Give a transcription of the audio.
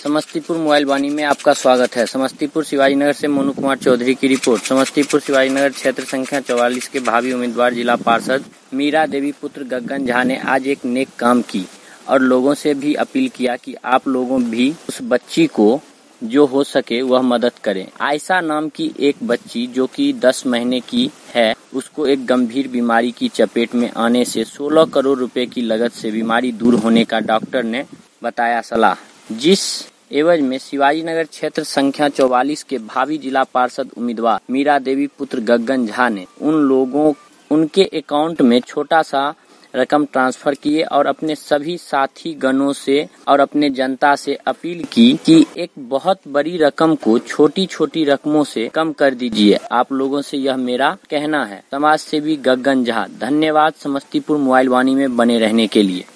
Samastipur mobile वाणी में आपका स्वागत है। समस्तीपुर शिवाजीनगर से मोनू कुमार चौधरी की रिपोर्ट। समस्तीपुर शिवाजीनगर क्षेत्र संख्या 44 के भावी उम्मीदवार जिला पार्षद मीरा देवी पुत्र गगन झा ने आज एक नेक काम की और लोगों से भी अपील किया कि आप लोगों भी उस बच्ची को जो हो सके वह मदद करें। आयशा नाम की एक बच्ची जो कि 10 महीने की है, उसको एक गंभीर बीमारी की चपेट में आने से 16 करोड़ रुपए की लागत से बीमारी दूर होने का डॉक्टर ने बताया सलाह, जिस एवज में शिवाजीनगर क्षेत्र संख्या 44 के भावी जिला पार्षद उम्मीदवार मीरा देवी पुत्र गगन झा ने उनके अकाउंट में छोटा सा रकम ट्रांसफर किए और अपने सभी साथी गणों से और अपने जनता से अपील की कि एक बहुत बड़ी रकम को छोटी छोटी रकमों से कम कर दीजिए। आप लोगों से यह मेरा कहना है। समाज सेवी गगन झा। धन्यवाद समस्तीपुर मोबाइल वाणी में बने रहने के लिए।